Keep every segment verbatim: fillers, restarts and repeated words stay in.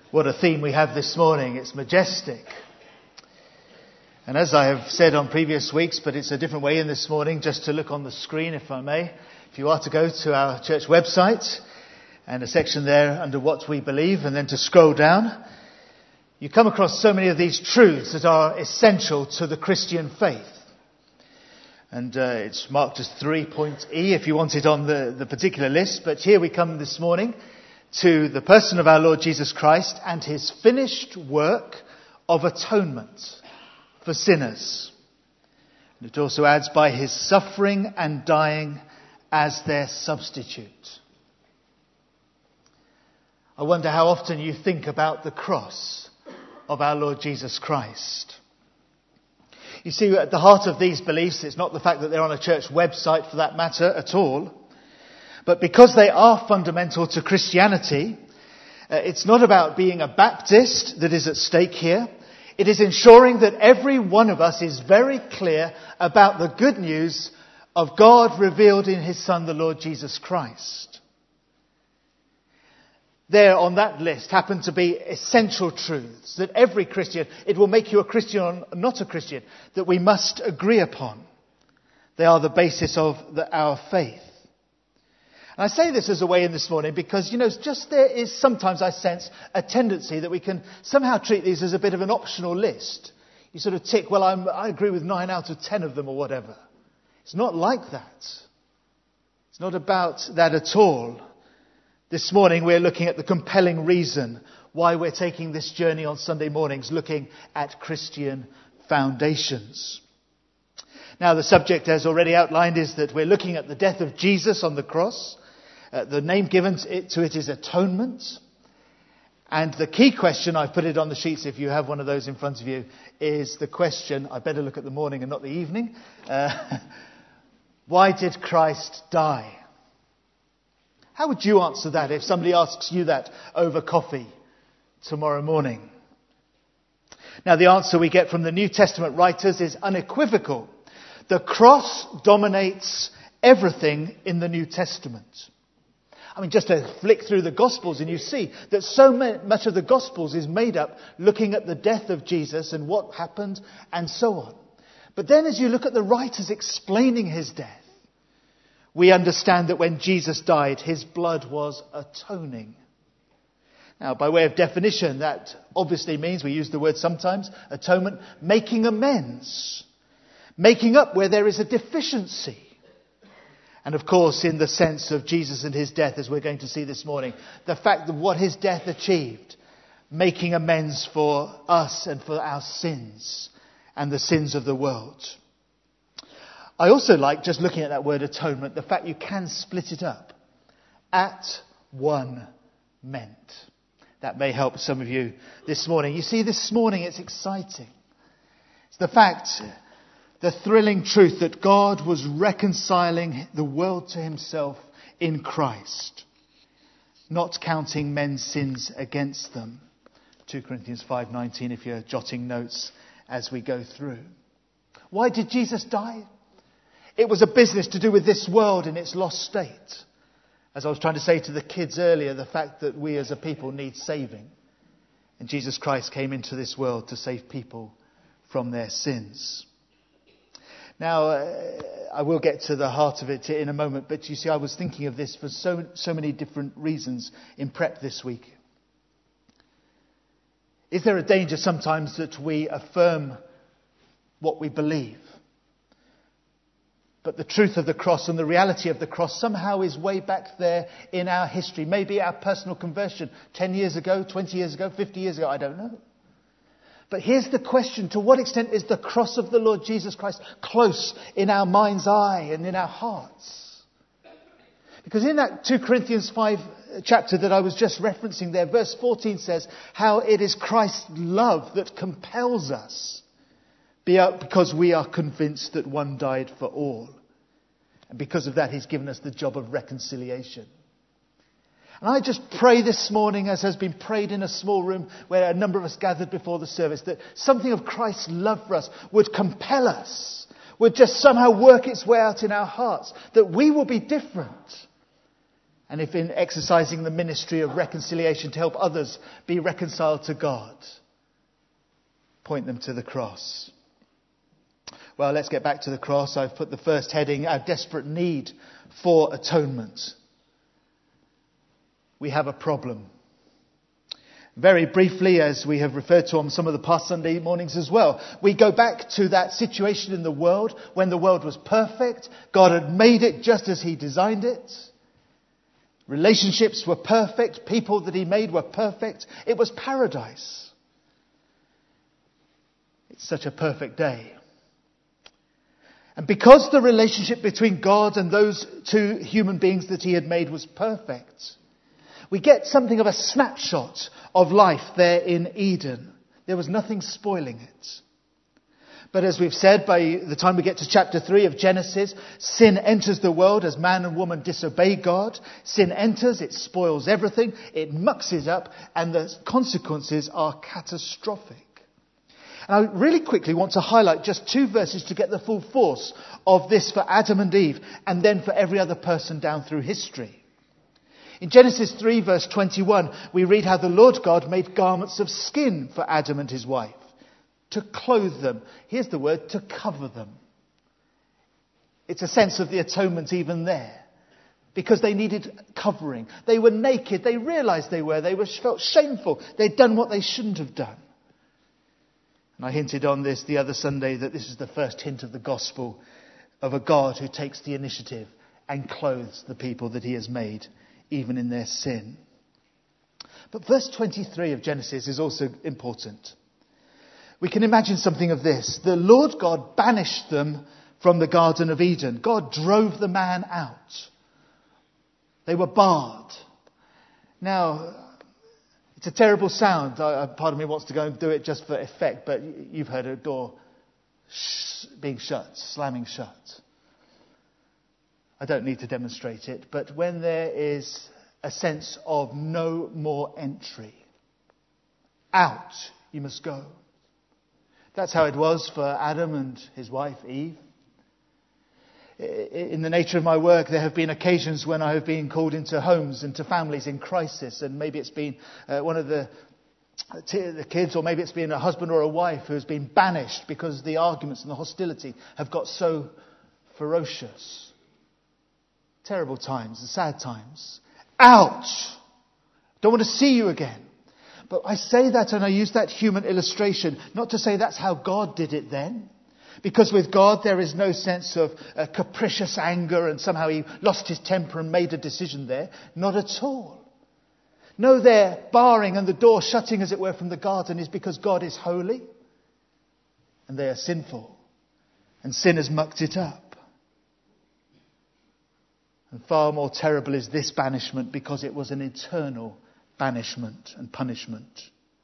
What a theme we have this morning. It's majestic. And as I have said on previous weeks, but it's a different way in this morning, just to look on the screen, if I may. If you are to go to our church website and a section there under What We Believe, and then to scroll down, you come across so many of these truths that are essential to the Christian faith. And uh, it's marked as three point E if you want it on the, the particular list. But here we come this morning to the person of our Lord Jesus Christ and his finished work of atonement for sinners. And it also adds by his suffering and dying as their substitute. I wonder how often you think about the cross of our Lord Jesus Christ. You see, at the heart of these beliefs, it's not the fact that they're on a church website for that matter at all. But because they are fundamental to Christianity, uh, it's not about being a Baptist that is at stake here. It is ensuring that every one of us is very clear about the good news of God revealed in his Son, the Lord Jesus Christ. There on that list happen to be essential truths that every Christian, it will make you a Christian or not a Christian, that we must agree upon. They are the basis of the, our faith. And I say this as a way in this morning because, you know, just there is sometimes, I sense, a tendency that we can somehow treat these as a bit of an optional list. You sort of tick, well, I'm, I agree with nine out of ten of them or whatever. It's not like that. It's not about that at all. This morning we're looking at the compelling reason why we're taking this journey on Sunday mornings, looking at Christian foundations. Now, the subject, as already outlined, is that we're looking at the death of Jesus on the cross. Uh, the name given to it, to it is atonement. And the key question, I've put it on the sheets if you have one of those in front of you, is the question, I better look at the morning and not the evening. Uh, why did Christ die? How would you answer that if somebody asks you that over coffee tomorrow morning? Now, the answer we get from the New Testament writers is unequivocal. The cross dominates everything in the New Testament. I mean, just to flick through the Gospels and you see that so much of the Gospels is made up looking at the death of Jesus and what happened and so on. But then as you look at the writers explaining his death, we understand that when Jesus died, his blood was atoning. Now, by way of definition, that obviously means, we use the word sometimes, atonement, making amends. Making up where there is a deficiency. And of course, in the sense of Jesus and his death, as we're going to see this morning, the fact that what his death achieved, making amends for us and for our sins and the sins of the world. I also like, just looking at that word atonement, the fact you can split it up. At one meant. That may help some of you this morning. You see, this morning it's exciting. It's the fact, the thrilling truth that God was reconciling the world to himself in Christ, not counting men's sins against them. Second Corinthians five nineteen if you're jotting notes as we go through. Why did Jesus die? It was a business to do with this world in its lost state. As I was trying to say to the kids earlier, the fact that we as a people need saving. And Jesus Christ came into this world to save people from their sins. Now, uh, I will get to the heart of it in a moment, but you see, I was thinking of this for so, so many different reasons in prep this week. Is there a danger sometimes that we affirm what we believe? But the truth of the cross and the reality of the cross somehow is way back there in our history. Maybe our personal conversion ten years ago, twenty years ago, fifty years ago, I don't know. But here's the question, to what extent is the cross of the Lord Jesus Christ close in our mind's eye and in our hearts? Because in that Second Corinthians five chapter that I was just referencing there, verse fourteen says how it is Christ's love that compels us, because we are convinced that one died for all. And because of that, he's given us the job of reconciliation. And I just pray this morning, as has been prayed in a small room where a number of us gathered before the service, that something of Christ's love for us would compel us, would just somehow work its way out in our hearts, that we will be different. And if in exercising the ministry of reconciliation to help others be reconciled to God, point them to the cross. Well, let's get back to the cross. I've put the first heading, our desperate need for atonement. We have a problem. Very briefly, as we have referred to on some of the past Sunday mornings as well, we go back to that situation in the world when the world was perfect. God had made it just as he designed it. Relationships were perfect. People that he made were perfect. It was paradise. It's such a perfect day. And because the relationship between God and those two human beings that he had made was perfect, we get something of a snapshot of life there in Eden. There was nothing spoiling it. But as we've said, by the time we get to chapter three of Genesis, sin enters the world as man and woman disobey God. Sin enters, it spoils everything, it mucks it up, and the consequences are catastrophic. And I really quickly want to highlight just two verses to get the full force of this for Adam and Eve, and then for every other person down through history. In Genesis three verse twenty-one, we read how the Lord God made garments of skin for Adam and his wife to clothe them. Here's the word, to cover them. It's a sense of the atonement even there. Because they needed covering. They were naked. They realized they were. They were felt shameful. They'd done what they shouldn't have done. And I hinted on this the other Sunday that this is the first hint of the gospel of a God who takes the initiative and clothes the people that he has made, even in their sin. But verse twenty-three of Genesis is also important. We can imagine something of this. The Lord God banished them from the Garden of Eden. God drove the man out. They were barred. Now, it's a terrible sound. I, part of me wants to go and do it just for effect, but you've heard a door sh- being shut, slamming shut. I don't need to demonstrate it, but when there is a sense of no more entry, out you must go. That's how it was for Adam and his wife Eve. In the nature of my work, there have been occasions when I have been called into homes, into families in crisis, and maybe it's been uh, one of the, the kids, or maybe it's been a husband or a wife who has been banished because the arguments and the hostility have got so ferocious. Terrible times, the sad times. Out! Don't want to see you again. But I say that and I use that human illustration, not to say that's how God did it then. Because with God there is no sense of uh, capricious anger and somehow he lost his temper and made a decision there. Not at all. No, their barring and the door shutting, as it were, from the garden is because God is holy and they are sinful. And sin has mucked it up. And far more terrible is this banishment because it was an eternal banishment and punishment.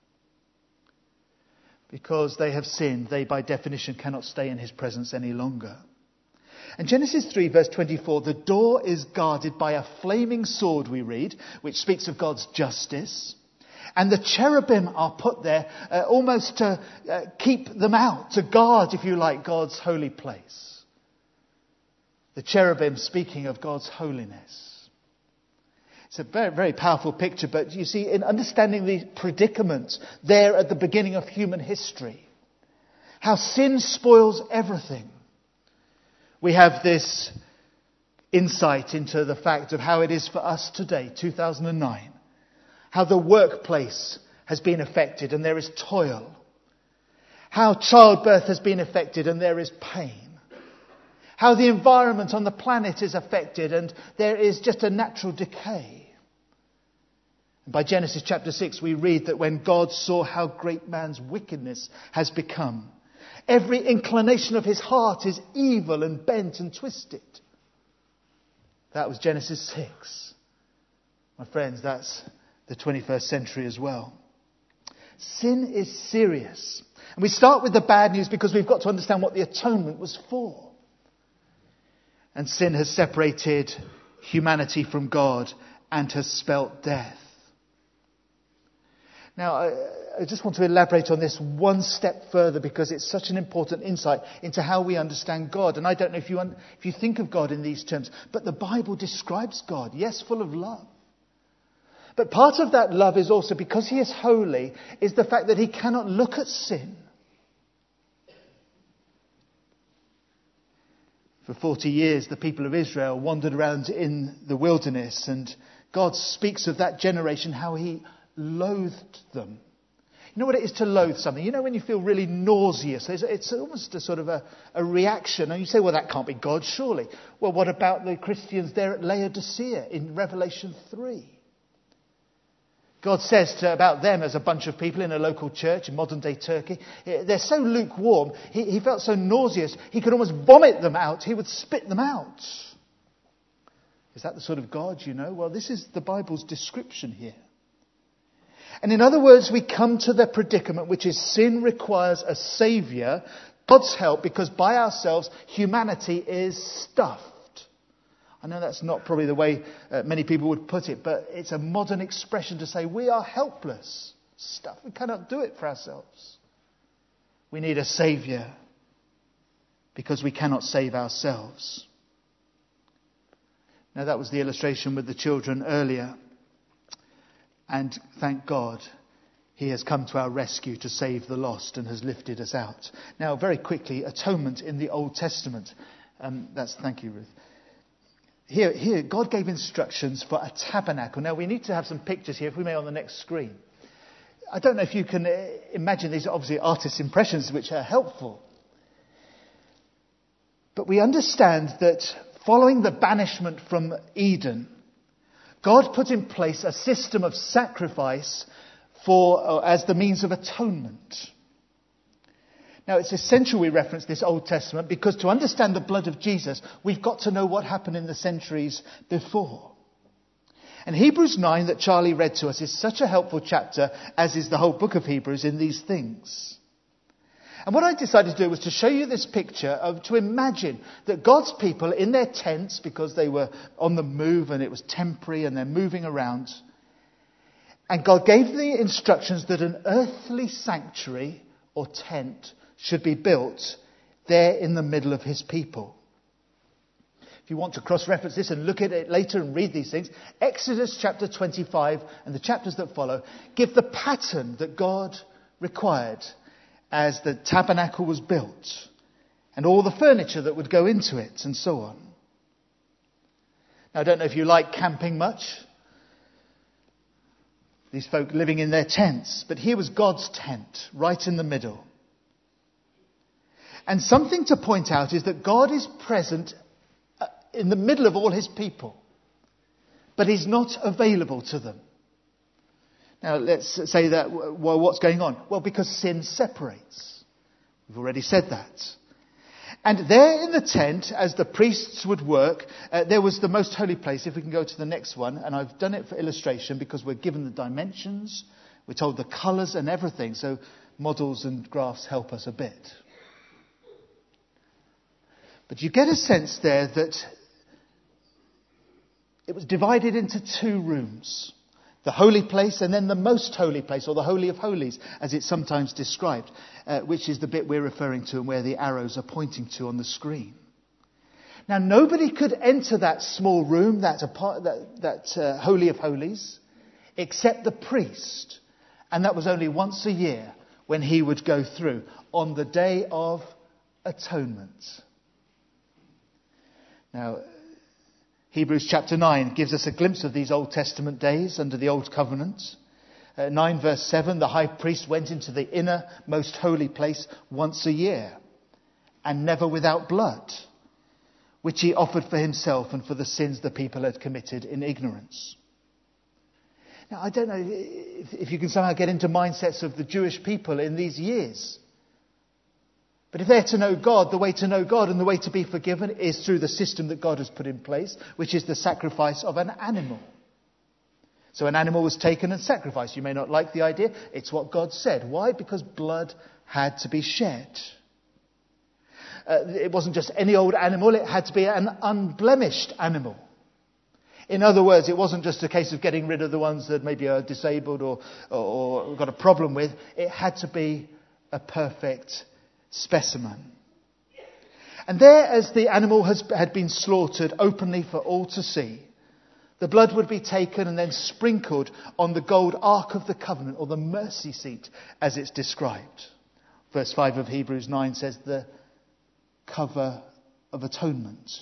Because they have sinned, they by definition cannot stay in his presence any longer. And Genesis three verse twenty-four, the door is guarded by a flaming sword, we read, which speaks of God's justice. And the cherubim are put there uh, almost to uh, keep them out, to guard, if you like, God's holy place. The cherubim speaking of God's holiness. It's a very, very powerful picture, but you see, in understanding the predicament there at the beginning of human history, how sin spoils everything, we have this insight into the fact of how it is for us today, two thousand nine, how the workplace has been affected and there is toil, how childbirth has been affected and there is pain, how the environment on the planet is affected and there is just a natural decay. By Genesis chapter six, we read that when God saw how great man's wickedness has become, every inclination of his heart is evil and bent and twisted. That was Genesis six. My friends, that's the twenty-first century as well. Sin is serious. And we start with the bad news because we've got to understand what the atonement was for. And sin has separated humanity from God and has spelt death. Now, I, I just want to elaborate on this one step further because it's such an important insight into how we understand God. And I don't know if you, un- if you think of God in these terms, but the Bible describes God, yes, full of love. But part of that love is also, because he is holy, is the fact that he cannot look at sin. For forty years, the people of Israel wandered around in the wilderness, and God speaks of that generation, how he loathed them. You know what it is to loathe something? You know when you feel really nauseous? It's, it's almost a sort of a, a reaction. And you say, well, that can't be God, surely. Well, what about the Christians there at Laodicea in Revelation three? God says to, about them as a bunch of people in a local church in modern-day Turkey, they're so lukewarm, he, he felt so nauseous, he could almost vomit them out. He would spit them out. Is that the sort of God you know? Well, this is the Bible's description here. And in other words, we come to the predicament, which is sin requires a saviour, God's help, because by ourselves humanity is stuffed. I know that's not probably the way uh, many people would put it, but it's a modern expression to say we are helpless, stuffed. We cannot do it for ourselves. We need a saviour because we cannot save ourselves. Now that was the illustration with the children earlier. And thank God, he has come to our rescue to save the lost and has lifted us out. Now, very quickly, atonement in the Old Testament. Um, that's thank you, Ruth. Here, here, God gave instructions for a tabernacle. Now, we need to have some pictures here, if we may, on the next screen. I don't know if you can imagine, these are obviously artists' impressions, which are helpful. But we understand that following the banishment from Eden, God put in place a system of sacrifice for uh, as the means of atonement. Now, it's essential we reference this Old Testament because to understand the blood of Jesus, we've got to know what happened in the centuries before. And Hebrews nine that Charlie read to us is such a helpful chapter, as is the whole book of Hebrews, in these things. And what I decided to do was to show you this picture of, to imagine that God's people in their tents, because they were on the move and it was temporary and they're moving around, and God gave the instructions that an earthly sanctuary or tent should be built there in the middle of his people. If you want to cross-reference this and look at it later and read these things, Exodus chapter twenty-five and the chapters that follow give the pattern that God required as the tabernacle was built and all the furniture that would go into it and so on. Now, I don't know if you like camping much. These folk living in their tents. But here was God's tent right in the middle. And something to point out is that God is present in the middle of all his people. But he's not available to them. Now, let's say that, well, what's going on? Well, because sin separates. We've already said that. And there in the tent, as the priests would work, uh, there was the most holy place. If we can go to the next one. And I've done it for illustration because we're given the dimensions. We're told the colours and everything. So models and graphs help us a bit. But you get a sense there that it was divided into two rooms. The holy place and then the most holy place, or the Holy of Holies, as it's sometimes described, uh, which is the bit we're referring to and where the arrows are pointing to on the screen. Now, nobody could enter that small room, that, apart, that, that uh, Holy of Holies, except the priest. And that was only once a year when he would go through on the Day of Atonement. Now, Hebrews chapter nine gives us a glimpse of these Old Testament days under the Old Covenant. Uh, nine verse seven, the high priest went into the inner most holy place once a year, and never without blood, which he offered for himself and for the sins the people had committed in ignorance. Now, I don't know if, if you can somehow get into mindsets of the Jewish people in these years. But if they're to know God, the way to know God and the way to be forgiven is through the system that God has put in place, which is the sacrifice of an animal. So an animal was taken and sacrificed. You may not like the idea. It's what God said. Why? Because blood had to be shed. Uh, it wasn't just any old animal. It had to be an unblemished animal. In other words, it wasn't just a case of getting rid of the ones that maybe are disabled or, or, or got a problem with. It had to be a perfect specimen. And there, as the animal has, had been slaughtered openly for all to see, the blood would be taken and then sprinkled on the gold ark of the covenant, or the mercy seat, as it's described. Verse five of Hebrews nine says the cover of atonement.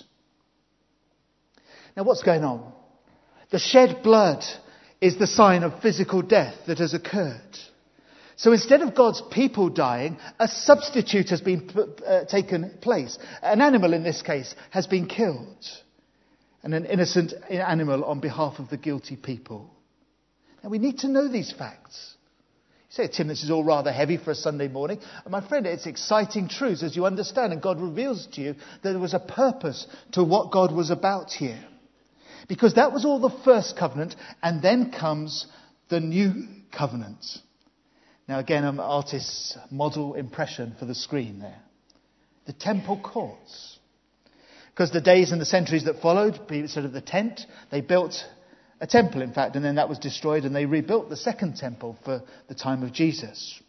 Now, what's going on? The shed blood is the sign of physical death that has occurred. So instead of God's people dying, a substitute has been uh, taken place. An animal, in this case, has been killed. And an innocent animal on behalf of the guilty people. Now, we need to know these facts. You say, Tim, this is all rather heavy for a Sunday morning. And my friend, it's exciting truths as you understand, and God reveals to you that there was a purpose to what God was about here. Because that was all the first covenant, and then comes the new covenant. Now again, an artist's model impression for the screen there. The temple courts. Because the days and the centuries that followed, instead of the tent, they built a temple, in fact, and then that was destroyed, and they rebuilt the second temple for the time of Jesus.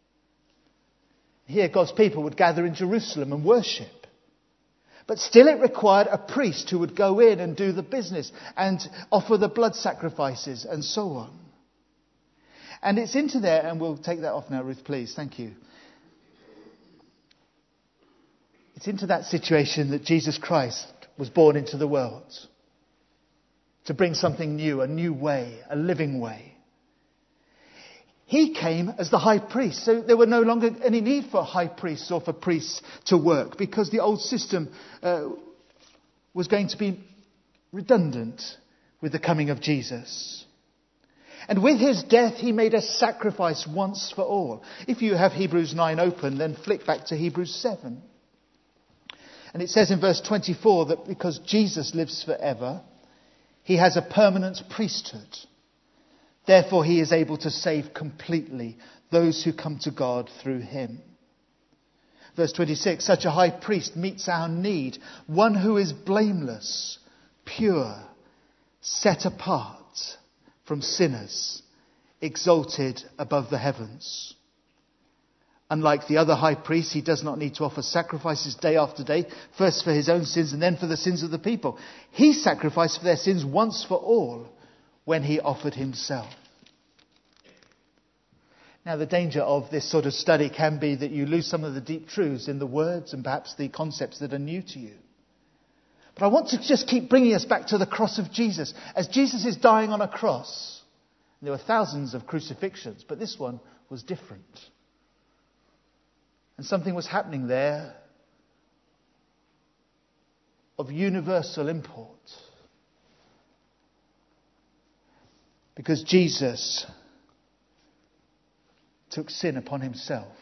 Here, God's people would gather in Jerusalem and worship. But still it required a priest who would go in and do the business and offer the blood sacrifices and so on. And it's into there, and we'll take that off now, Ruth, please. Thank you. It's into that situation that Jesus Christ was born into the world. To bring something new, a new way, a living way. He came as the high priest. So there were no longer any need for high priests or for priests to work, because the old system uh, was going to be redundant with the coming of Jesus. And with his death, he made a sacrifice once for all. If you have Hebrews nine open, then flick back to Hebrews seven. And it says in verse twenty-four that because Jesus lives forever, he has a permanent priesthood. Therefore, he is able to save completely those who come to God through him. Verse twenty-six, such a high priest meets our need, one who is blameless, pure, set apart from sinners, exalted above the heavens. Unlike the other high priests, he does not need to offer sacrifices day after day, first for his own sins and then for the sins of the people. He sacrificed for their sins once for all when he offered himself. Now, the danger of this sort of study can be that you lose some of the deep truths in the words and perhaps the concepts that are new to you. But I want to just keep bringing us back to the cross of Jesus. As Jesus is dying on a cross, there were thousands of crucifixions, but this one was different. And something was happening there of universal import. Because Jesus took sin upon himself.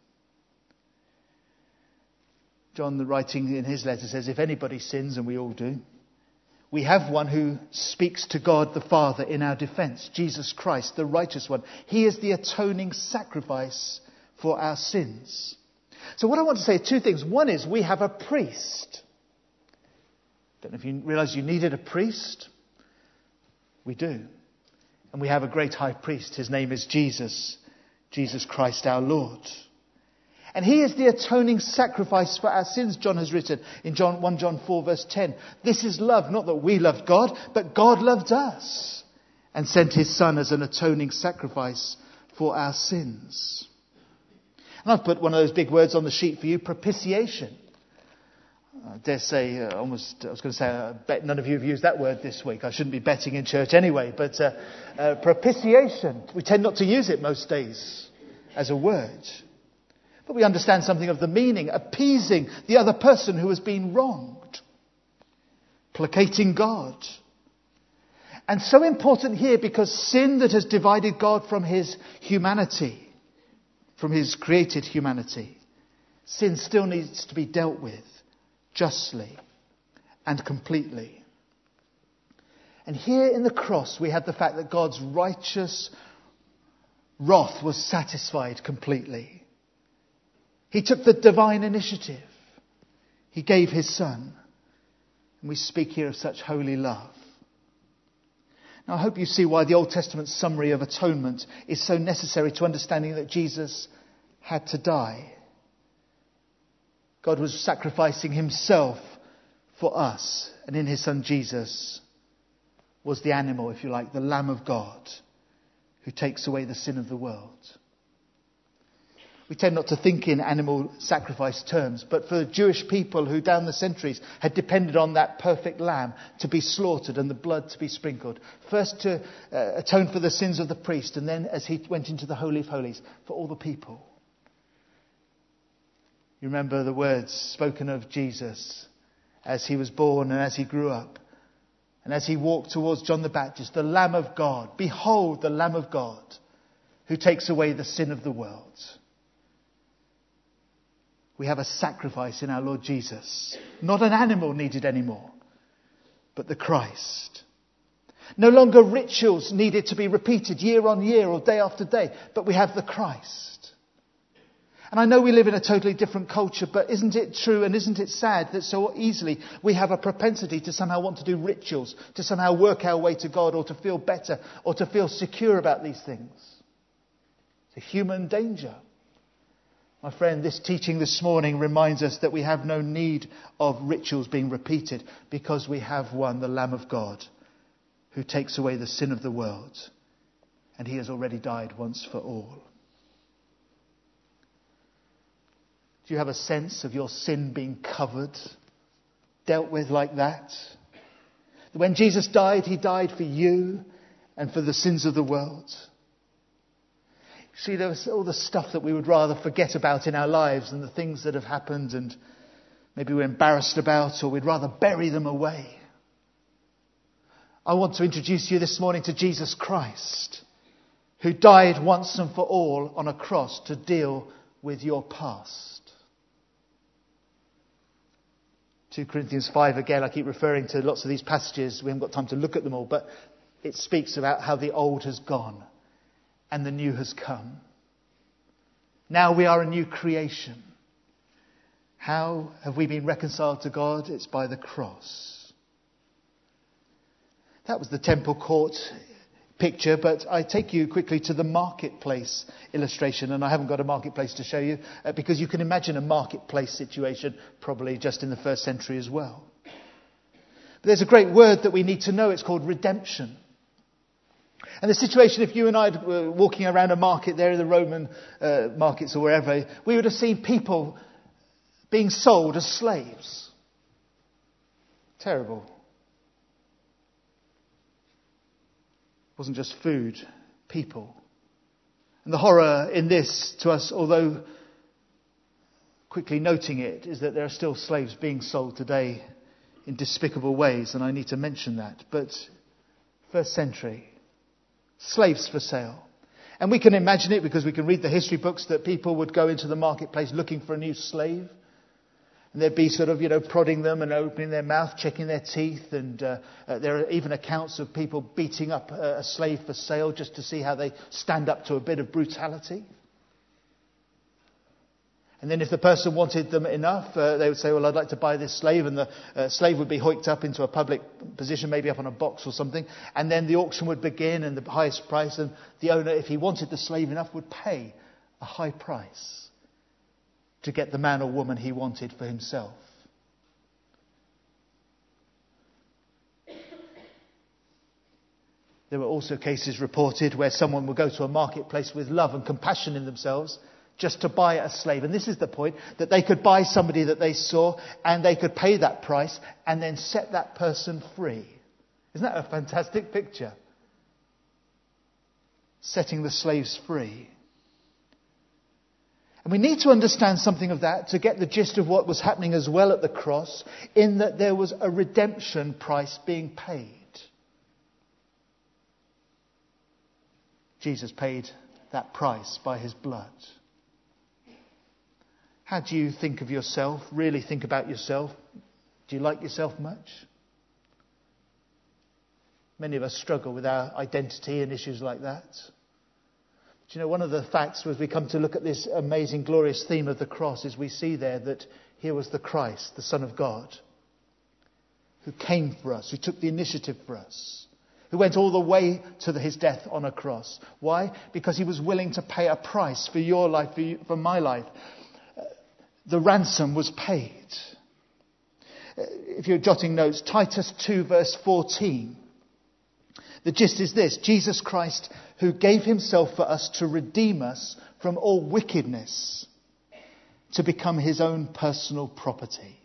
John, the writing in his letter, says, if anybody sins, and we all do, we have one who speaks to God the Father in our defense, Jesus Christ, the righteous one. He is the atoning sacrifice for our sins. So what I want to say are two things. One is we have a priest. Don't know if you realize you needed a priest. We do. And we have a great high priest. His name is Jesus, Jesus Christ our Lord. And he is the atoning sacrifice for our sins, John has written in John, First John four verse ten. This is love, not that we loved God, but God loved us and sent his Son as an atoning sacrifice for our sins. And I've put one of those big words on the sheet for you, propitiation. I dare say, uh, almost, I was going to say, I bet none of you have used that word this week. I shouldn't be betting in church anyway, but uh, uh, propitiation. We tend not to use it most days as a word. But we understand something of the meaning, appeasing the other person who has been wronged, placating God. And so important here because sin that has divided God from his humanity, from his created humanity, sin still needs to be dealt with justly and completely. And here in the cross we have the fact that God's righteous wrath was satisfied completely. He took the divine initiative. He gave his Son. And we speak here of such holy love. Now, I hope you see why the Old Testament summary of atonement is so necessary to understanding that Jesus had to die. God was sacrificing himself for us, and in his son Jesus was the animal, if you like, the Lamb of God, who takes away the sin of the world. We tend not to think in animal sacrifice terms, but for the Jewish people who down the centuries had depended on that perfect lamb to be slaughtered and the blood to be sprinkled, first to uh, atone for the sins of the priest, and then as he went into the Holy of Holies for all the people. You remember the words spoken of Jesus as he was born and as he grew up. And as he walked towards John the Baptist, the Lamb of God, behold the Lamb of God who takes away the sin of the world. We have a sacrifice in our Lord Jesus. Not an animal needed anymore, but the Christ. No longer rituals needed to be repeated year on year or day after day, but we have the Christ. And I know we live in a totally different culture, but isn't it true and isn't it sad that so easily we have a propensity to somehow want to do rituals, to somehow work our way to God, or to feel better, or to feel secure about these things? It's a human danger. My friend, this teaching this morning reminds us that we have no need of rituals being repeated because we have one, the Lamb of God, who takes away the sin of the world. And he has already died once for all. Do you have a sense of your sin being covered, dealt with like that? When Jesus died, he died for you and for the sins of the world. See, there was all the stuff that we would rather forget about in our lives and the things that have happened and maybe we're embarrassed about, or we'd rather bury them away. I want to introduce you this morning to Jesus Christ, who died once and for all on a cross to deal with your past. Second Corinthians five, again, I keep referring to lots of these passages. We haven't got time to look at them all, but it speaks about how the old has gone and the new has come. Now we are a new creation. How have we been reconciled to God? It's by the cross. That was the temple court picture, but I take you quickly to the marketplace illustration, and I haven't got a marketplace to show you uh, because you can imagine a marketplace situation probably just in the first century as well. But there's a great word that we need to know. It's called redemption. And the situation, if you and I were walking around a market there in the Roman uh, markets or wherever, we would have seen people being sold as slaves. Terrible. It wasn't just food, people. And the horror in this to us, although quickly noting it, is that there are still slaves being sold today in despicable ways, and I need to mention that. But first century, slaves for sale. And we can imagine it because we can read the history books that people would go into the marketplace looking for a new slave. And they'd be sort of, you know, prodding them and opening their mouth, checking their teeth. And uh, uh, there are even accounts of people beating up a, a slave for sale just to see how they stand up to a bit of brutality. And then if the person wanted them enough, uh, they would say, well, I'd like to buy this slave. And the uh, slave would be hoiked up into a public position, maybe up on a box or something. And then the auction would begin and the highest price. And the owner, if he wanted the slave enough, would pay a high price to get the man or woman he wanted for himself. There were also cases reported where someone would go to a marketplace with love and compassion in themselves just to buy a slave. And this is the point, that they could buy somebody that they saw and they could pay that price and then set that person free. Isn't that a fantastic picture? Setting the slaves free. And we need to understand something of that to get the gist of what was happening as well at the cross, in that there was a redemption price being paid. Jesus paid that price by his blood. How do you think of yourself? Really think about yourself? Do you like yourself much? Many of us struggle with our identity and issues like that. Do you know, one of the facts as we come to look at this amazing, glorious theme of the cross is we see there that here was the Christ, the Son of God, who came for us, who took the initiative for us, who went all the way to his death on a cross. Why? Because he was willing to pay a price for your life, for, you, for my life. The ransom was paid. If you're jotting notes, Titus two verse fourteen. The gist is this: Jesus Christ, who gave himself for us to redeem us from all wickedness, to become his own personal property.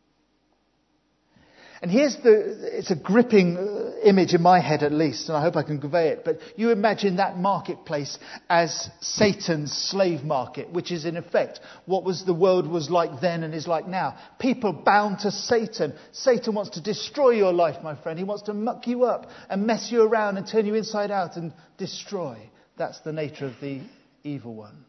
And here's the, it's a gripping image in my head at least, and I hope I can convey it. But you imagine that marketplace as Satan's slave market, which is in effect what was the world was like then and is like now. People bound to Satan. Satan wants to destroy your life, my friend. He wants to muck you up and mess you around and turn you inside out and destroy. That's the nature of the evil one.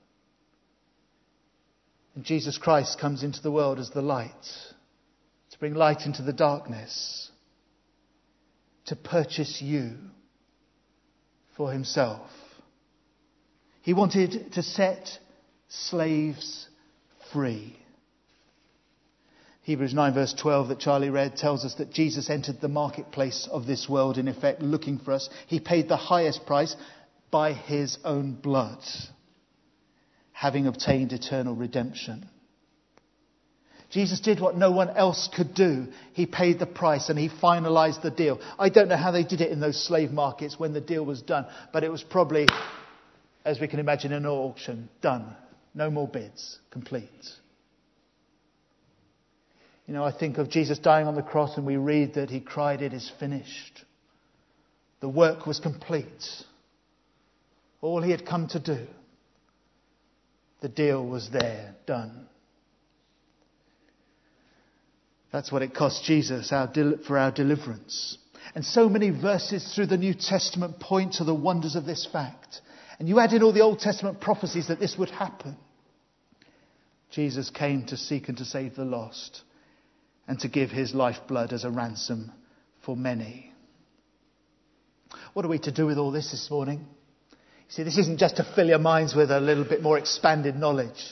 And Jesus Christ comes into the world as the light, to bring light into the darkness, to purchase you for himself. He wanted to set slaves free. Hebrews nine verse twelve that Charlie read tells us that Jesus entered the marketplace of this world, in effect looking for us. He paid the highest price by his own blood, having obtained eternal redemption. Jesus did what no one else could do. He paid the price and he finalized the deal. I don't know how they did it in those slave markets when the deal was done, but it was probably, as we can imagine, an auction. Done. No more bids. Complete. You know, I think of Jesus dying on the cross and we read that he cried, "It is finished." The work was complete. All he had come to do. The deal was there. Done. That's what it cost Jesus our del- for our deliverance. And so many verses through the New Testament point to the wonders of this fact. And you add in all the Old Testament prophecies that this would happen. Jesus came to seek and to save the lost, and to give his lifeblood as a ransom for many. What are we to do with all this this morning? You see, this isn't just to fill your minds with a little bit more expanded knowledge.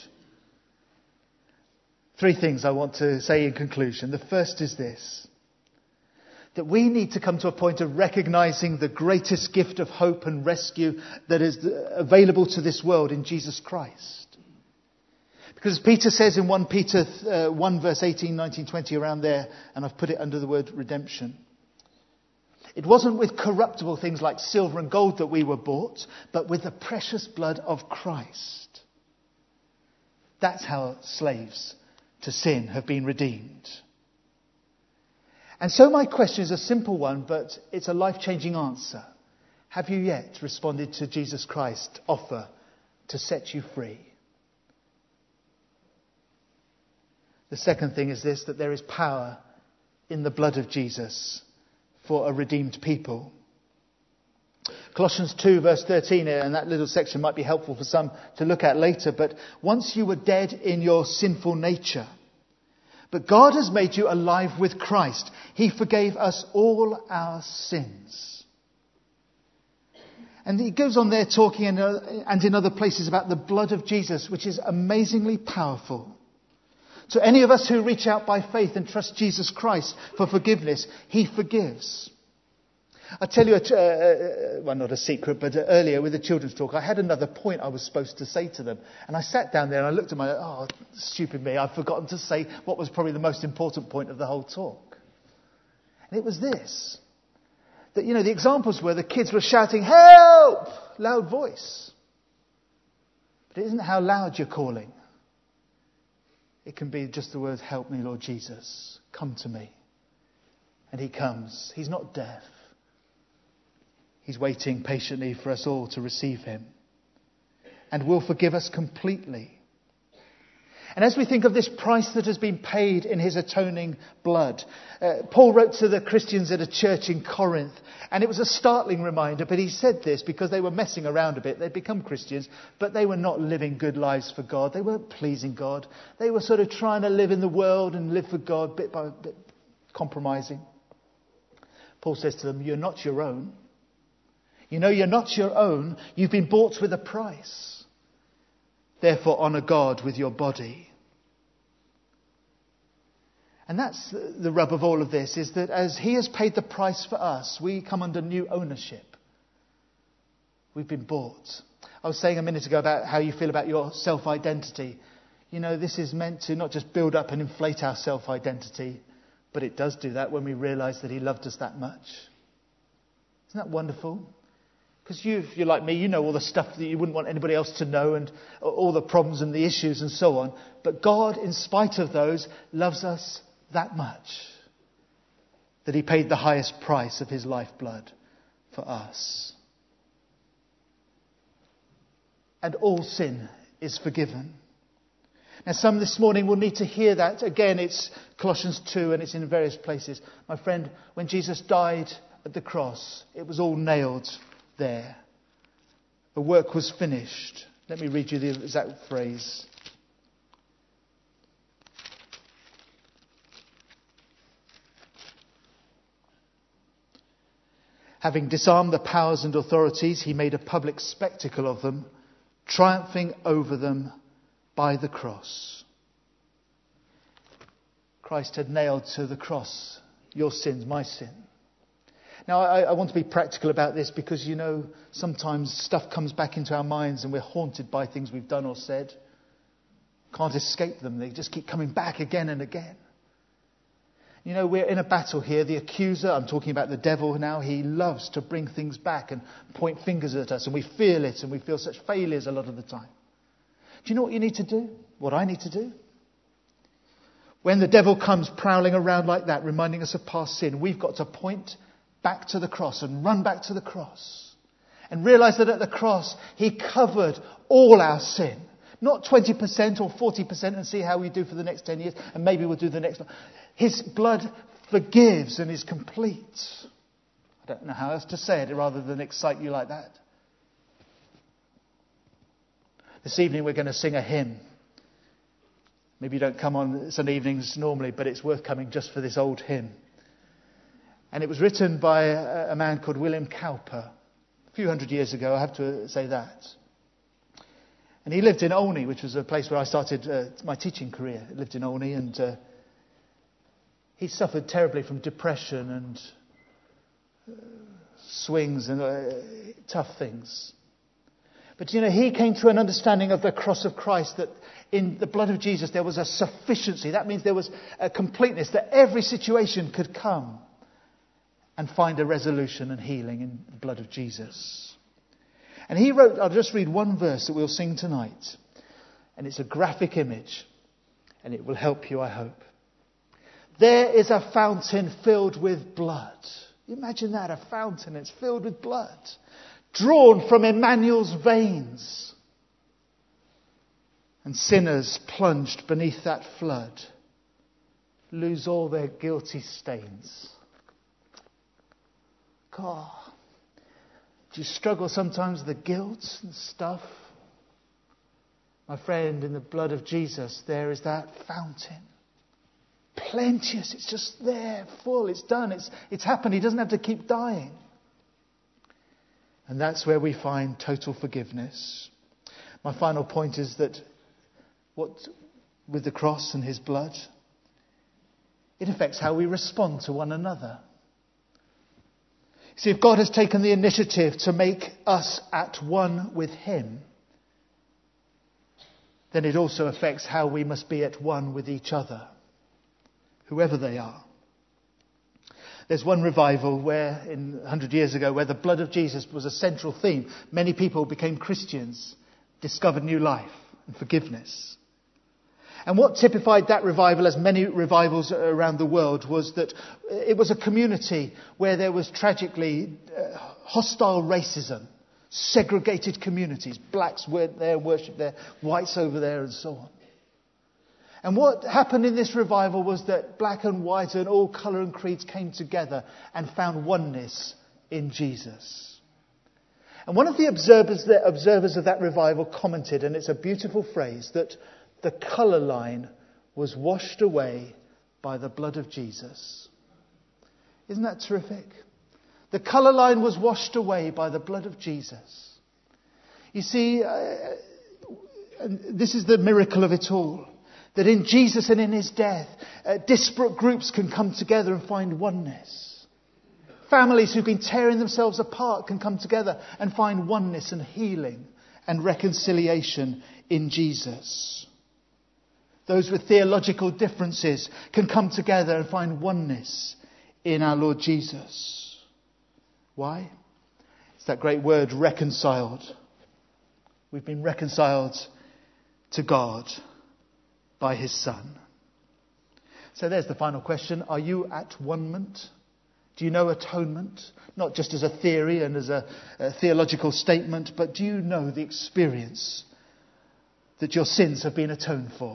Three things I want to say in conclusion. The first is this: that we need to come to a point of recognizing the greatest gift of hope and rescue that is available to this world in Jesus Christ. Because Peter says in First Peter uh, one verse eighteen, nineteen, twenty, around there, and I've put it under the word redemption. It wasn't with corruptible things like silver and gold that we were bought, but with the precious blood of Christ. That's how slaves to sin have been redeemed. And so my question is a simple one, but it's a life-changing answer. Have you yet responded to Jesus Christ's offer to set you free? The second thing is this: that there is power in the blood of Jesus for a redeemed people. Colossians two verse thirteen, and that little section might be helpful for some to look at later. But once you were dead in your sinful nature, but God has made you alive with Christ. He forgave us all our sins. And he goes on there talking in, uh, and in other places about the blood of Jesus, which is amazingly powerful. To any of us who reach out by faith and trust Jesus Christ for forgiveness, he forgives. I tell you, a, uh, well, not a secret, but uh, earlier with the children's talk, I had another point I was supposed to say to them. And I sat down there and I looked at my, oh, stupid me, I've forgotten to say what was probably the most important point of the whole talk. And it was this: that, you know, the examples were the kids were shouting, "Help!" Loud voice. But it isn't how loud you're calling. It can be just the words, "Help me, Lord Jesus. Come to me." And he comes. He's not deaf. He's waiting patiently for us all to receive him, and will forgive us completely. And as we think of this price that has been paid in his atoning blood, uh, Paul wrote to the Christians at a church in Corinth, and it was a startling reminder, but he said this because they were messing around a bit. They'd become Christians, but they were not living good lives for God. They weren't pleasing God. They were sort of trying to live in the world and live for God, bit by bit, compromising. Paul says to them, "You're not your own. You know you're not your own. You've been bought with a price. Therefore, honour God with your body." And that's the the rub of all of this, is that as he has paid the price for us, we come under new ownership. We've been bought. I was saying a minute ago about how you feel about your self-identity. You know, this is meant to not just build up and inflate our self-identity, but it does do that when we realise that he loved us that much. Isn't that wonderful? Because you, if you're like me, you know all the stuff that you wouldn't want anybody else to know, and all the problems and the issues and so on. But God, in spite of those, loves us that much that he paid the highest price of his lifeblood for us. And all sin is forgiven. Now, some this morning will need to hear that. Again, it's Colossians two, and it's in various places. My friend, when Jesus died at the cross, it was all nailed there. The work was finished. Let me read you the exact phrase. Having disarmed the powers and authorities, he made a public spectacle of them, triumphing over them by the cross. Christ had nailed to the cross your sins, my sin. Now, I, I want to be practical about this because, you know, sometimes stuff comes back into our minds and we're haunted by things we've done or said. Can't escape them. They just keep coming back again and again. You know, we're in a battle here. The accuser, I'm talking about the devil now, he loves to bring things back and point fingers at us, and we feel it, and we feel such failures a lot of the time. Do you know what you need to do? What I need to do? When the devil comes prowling around like that, reminding us of past sin, we've got to point back to the cross and run back to the cross. And realise that at the cross, he covered all our sin. Not twenty percent or forty percent and see how we do for the next ten years, and maybe we'll do the next one. His blood forgives and is complete. I don't know how else to say it rather than excite you like that. This evening we're going to sing a hymn. Maybe you don't come on Sunday evenings normally, but it's worth coming just for this old hymn. And it was written by a, a man called William Cowper a few hundred years ago, I have to say that. And he lived in Olney, which was a place where I started uh, my teaching career. He lived in Olney, and uh, he suffered terribly from depression and uh, swings and uh, tough things. But, you know, he came to an understanding of the cross of Christ, that in the blood of Jesus there was a sufficiency. That means there was a completeness, that every situation could come and find a resolution and healing in the blood of Jesus. And he wrote, I'll just read one verse that we'll sing tonight. And it's a graphic image. And it will help you, I hope. There is a fountain filled with blood. Imagine that, a fountain, it's filled with blood. Drawn from Emmanuel's veins. And sinners plunged beneath that flood lose all their guilty stains. God. Do you struggle sometimes with the guilt and stuff? My friend, in the blood of Jesus, there is that fountain. Plenteous. It's just there, full. It's done. It's, it's happened. He doesn't have to keep dying. And that's where we find total forgiveness. My final point is that what with the cross and his blood, it affects how we respond to one another. See, if God has taken the initiative to make us at one with him, then it also affects how we must be at one with each other, whoever they are. There's one revival where, in one hundred years ago, where the blood of Jesus was a central theme. Many people became Christians, discovered new life and forgiveness. And what typified that revival, as many revivals around the world, was that it was a community where there was tragically uh, hostile racism, segregated communities. Blacks weren't there, worshipped there, whites over there, and so on. And what happened in this revival was that black and white and all colour and creeds came together and found oneness in Jesus. And one of the observers, the observers of that revival commented, and it's a beautiful phrase, that the colour line was washed away by the blood of Jesus. Isn't that terrific? The colour line was washed away by the blood of Jesus. You see, uh, and this is the miracle of it all. That in Jesus and in his death, uh, disparate groups can come together and find oneness. Families who've been tearing themselves apart can come together and find oneness and healing and reconciliation in Jesus. Those with theological differences can come together and find oneness in our Lord Jesus. Why? It's that great word, reconciled. We've been reconciled to God by his Son. So there's the final question. Are you at one-ment? Do you know atonement? Not just as a theory and as a, a theological statement, but do you know the experience that your sins have been atoned for?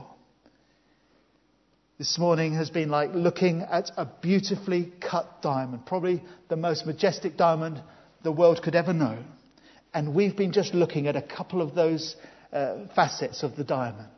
This morning has been like looking at a beautifully cut diamond, probably the most majestic diamond the world could ever know. And we've been just looking at a couple of those uh, facets of the diamond.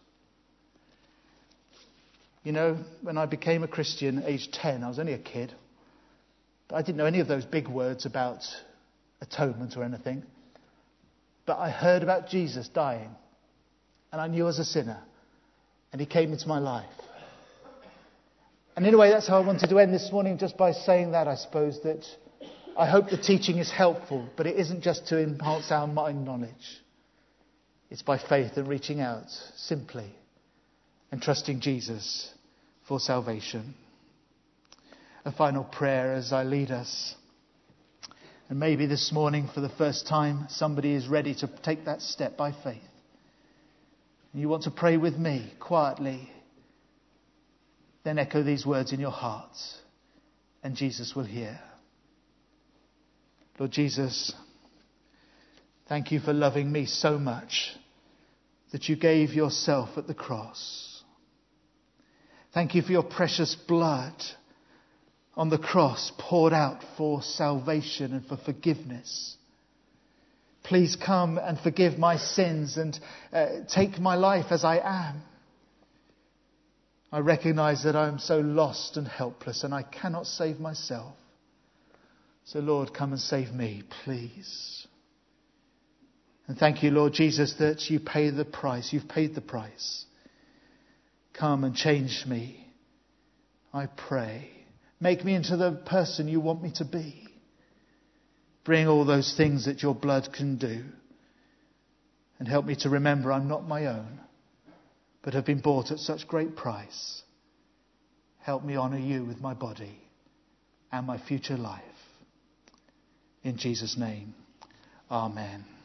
You know, when I became a Christian, aged ten, I was only a kid. I didn't know any of those big words about atonement or anything. But I heard about Jesus dying. And I knew I was a sinner. And he came into my life. And in a way, that's how I wanted to end this morning, just by saying that, I suppose, that I hope the teaching is helpful, but it isn't just to enhance our mind knowledge. It's by faith and reaching out simply and trusting Jesus for salvation. A final prayer as I lead us. And maybe this morning, for the first time, somebody is ready to take that step by faith. And you want to pray with me quietly. Then echo these words in your hearts, and Jesus will hear. Lord Jesus, thank you for loving me so much that you gave yourself at the cross. Thank you for your precious blood on the cross poured out for salvation and for forgiveness. Please come and forgive my sins and uh, take my life as I am. I recognize that I am so lost and helpless and I cannot save myself. So Lord, come and save me, please. And thank you, Lord Jesus, that you pay the price. You've paid the price. Come and change me, I pray. Make me into the person you want me to be. Bring all those things that your blood can do. And help me to remember I'm not my own, but have been bought at such great price. Help me honour you with my body and my future life. In Jesus' name, amen.